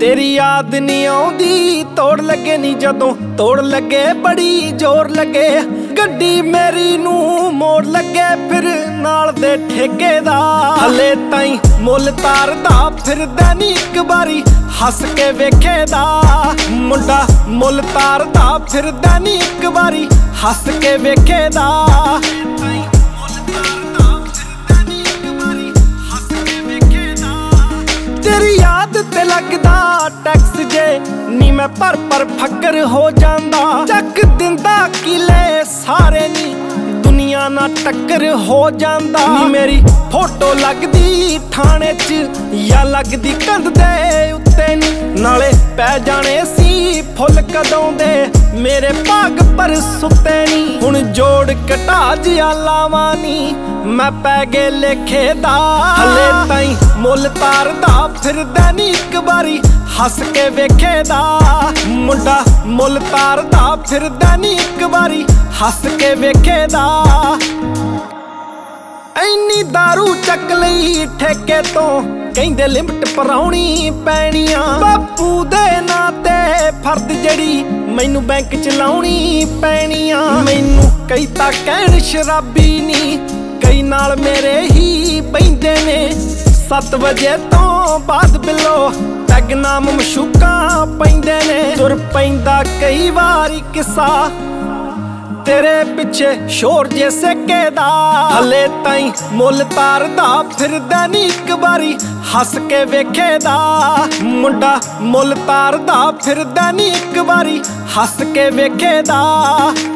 तेरी याद नहीं आउंदी तोड़ लगे नी जदों तोड़ लगे बड़ी जोर लगे गड्डी मेरी नू मोड़ लगे फिर नाल दे ठेकेदार हले ताई मुल तारदा फिरदा नी इक बारी हस के वेखेदा मुंडा मुल तारदा फिरदा नी इक बारी हस के वेखेदा तेरी याद ते लगदा टैक्स जे नी मैं पर फकर हो जांदा चक दिंदा किले सारे नी दुनिया ना टक्कर हो जांदा नी मेरी फोटो लगदी थाने च या लगदी कंध दे उत्ते नी नाले पै जाने सी फुल कदों दे मेरे भाग पर सुते नी हुण जोड़ घटा जिया लावां नी मैं पै गए लेखे दा हले ताई मुल तारदा फिरदा नी इक बारी हस के वेखेदा मुंडा मुल तारदा फिरदा नी इक बारी हस के वेखेदा ऐनी दारू चक लई ठेके तो कहंदे लिमिट पराउणी पैणियां बापू दे नां ते फर्द जड़ी मैनू बैंक च लाउणी पैणियां मैनू कई तां कहण शराबी नी कई नाल मेरे ही पैंदे ने 7 बजे तो बाद बिलो पैग नाम मशूका पैंदे ने तुर पैंदा कई वारी किसा तेरे पिछे शोर जे सेकेदा हले ताई मुल तारदा फिरदा नी इक बारी हस के वेखेदा मुंडा मुल तारदा फिरदा नी इक बारी हस के वेखेदा।